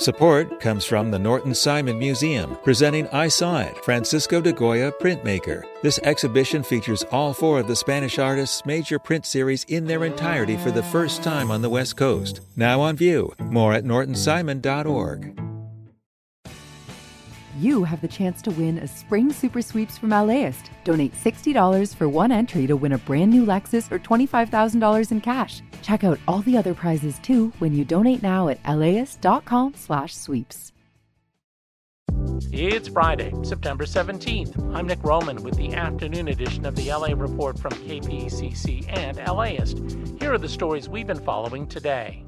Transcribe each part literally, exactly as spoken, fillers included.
Support comes from the Norton Simon Museum, presenting I Saw It, Francisco de Goya Printmaker. This exhibition features all four of the Spanish artist's major print series in their entirety for the first time on the West Coast. Now on view. More at norton simon dot org. You have the chance to win a Spring Super Sweeps from LAist. Donate sixty dollars for one entry to win a brand new Lexus or twenty-five thousand dollars in cash. Check out all the other prizes too when you donate now at laist.com slash sweeps. It's Friday, September seventeenth. I'm Nick Roman with the afternoon edition of the L A Report from K P E C C and LAist. Here are the stories we've been following today.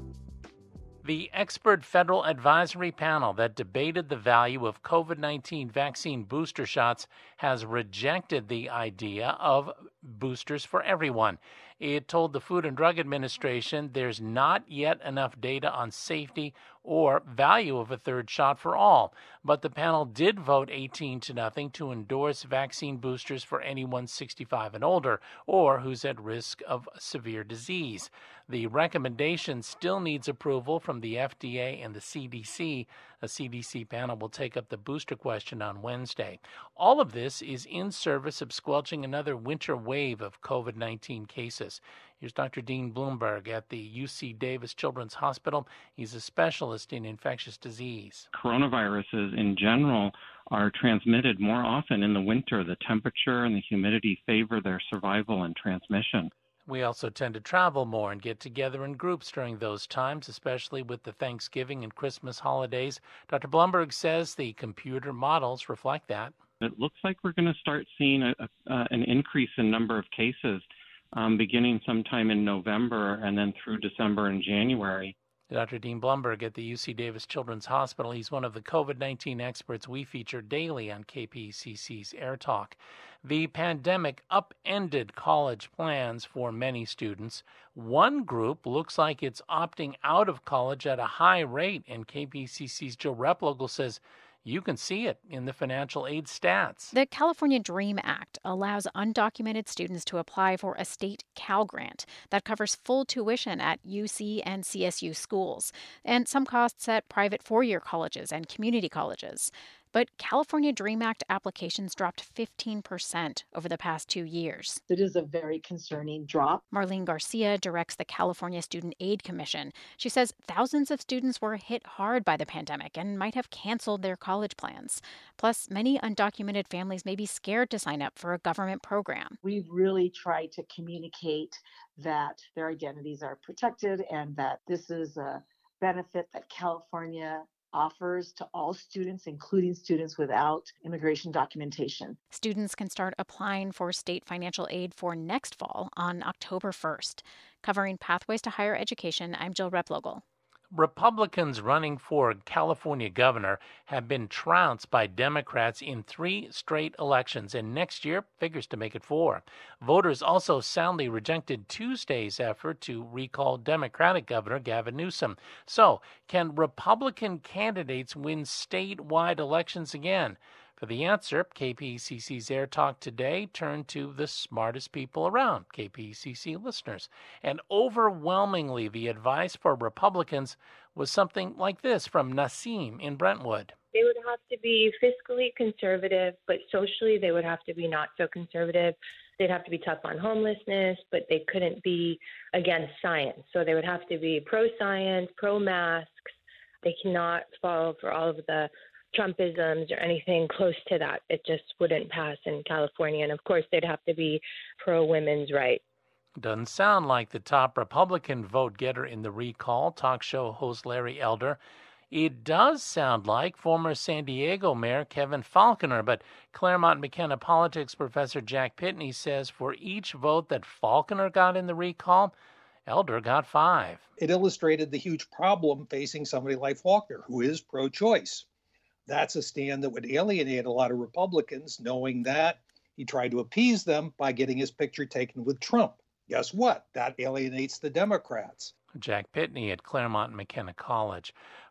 The expert federal advisory panel that debated the value of COVID nineteen vaccine booster shots has rejected the idea of boosters for everyone. It told the Food and Drug Administration there's not yet enough data on safety or value of a third shot for all. But the panel did vote eighteen to nothing to endorse vaccine boosters for anyone sixty-five and older or who's at risk of severe disease. The recommendation still needs approval from the F D A and the C D C. A C D C panel will take up the booster question on Wednesday. All of this is in service of squelching another winter wave of COVID nineteen cases. Here's Doctor Dean Blumberg at the U C Davis Children's Hospital. He's a specialist in infectious disease. Coronaviruses in general are transmitted more often in the winter. The temperature and the humidity favor their survival and transmission. We also tend to travel more and get together in groups during those times, especially with the Thanksgiving and Christmas holidays. Doctor Blumberg says the computer models reflect that. It looks like we're going to start seeing a, a, uh, an increase in number of cases um, beginning sometime in November and then through December and January. Doctor Dean Blumberg at the U C Davis Children's Hospital. He's one of the COVID nineteen experts we feature daily on K P E C C's Air Talk. The pandemic upended college plans for many students. One group looks like it's opting out of college at a high rate, and K P E C C's Jill Replogle says you can see it in the financial aid stats. The California DREAM Act allows undocumented students to apply for a state Cal Grant that covers full tuition at U C and C S U schools and some costs at private four-year colleges and community colleges. But California DREAM Act applications dropped fifteen percent over the past two years. It is a very concerning drop. Marlene Garcia directs the California Student Aid Commission. She says thousands of students were hit hard by the pandemic and might have canceled their college plans. Plus, many undocumented families may be scared to sign up for a government program. We've really tried to communicate that their identities are protected and that this is a benefit that California offers to all students, including students without immigration documentation. Students can start applying for state financial aid for next fall on October first. Covering Pathways to Higher Education, I'm Jill Replogle. Republicans running for California governor have been trounced by Democrats in three straight elections, and next year figures to make it four. Voters also soundly rejected Tuesday's effort to recall Democratic Governor Gavin Newsom. So, can Republican candidates win statewide elections again? For the answer, K P E C C's Air Talk today turned to the smartest people around, K P E C C listeners. And overwhelmingly, the advice for Republicans was something like this from Nasim in Brentwood. They would have to be fiscally conservative, but socially they would have to be not so conservative. They'd have to be tough on homelessness, but they couldn't be against science. So they would have to be pro-science, pro-masks. They cannot fall for all of the Trumpisms or anything close to that. It just wouldn't pass in California. And of course, they'd have to be pro-women's rights. Doesn't sound like the top Republican vote getter in the recall, talk show host Larry Elder. It does sound like former San Diego Mayor Kevin Faulconer, but Claremont McKenna politics professor Jack Pitney says for each vote that Faulconer got in the recall, Elder got five. It illustrated the huge problem facing somebody like Faulconer, who is pro-choice. That's a stand that would alienate a lot of Republicans, knowing that he tried to appease them by getting his picture taken with Trump. Guess what? That alienates the Democrats. Jack Pitney at Claremont McKenna College.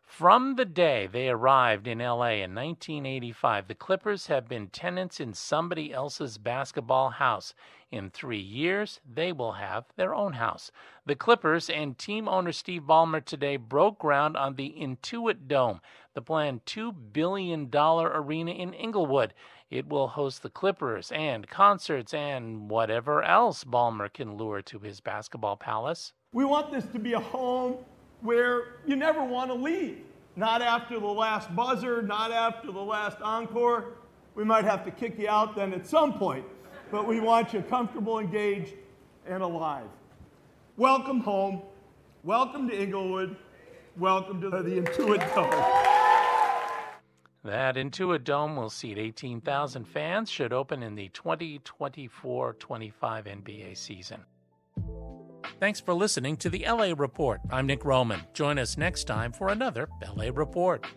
From the day they arrived in L A in nineteen eighty-five, the Clippers have been tenants in somebody else's basketball house. In three years, they will have their own house. The Clippers and team owner Steve Ballmer today broke ground on the Intuit Dome, the planned two billion dollars arena in Inglewood. It will host the Clippers and concerts and whatever else Ballmer can lure to his basketball palace. We want this to be a home where you never want to leave. Not after the last buzzer, not after the last encore. We might have to kick you out then at some point, but we want you comfortable, engaged, and alive. Welcome home. Welcome to Inglewood. Welcome to the Intuit Dome. That Intuit Dome will seat eighteen thousand fans, should open in the twenty twenty-four twenty-five N B A season. Thanks for listening to the L A Report. I'm Nick Roman. Join us next time for another L A Report.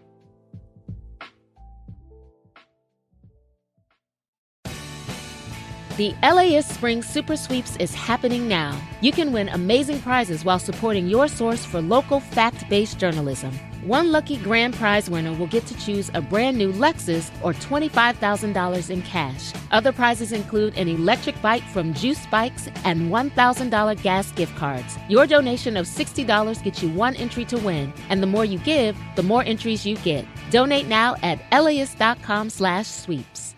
The LAist Spring Super Sweeps is happening now. You can win amazing prizes while supporting your source for local fact-based journalism. One lucky grand prize winner will get to choose a brand new Lexus or twenty-five thousand dollars in cash. Other prizes include an electric bike from Juice Bikes and one thousand dollars gas gift cards. Your donation of sixty dollars gets you one entry to win, and the more you give, the more entries you get. Donate now at LAist.com slash sweeps.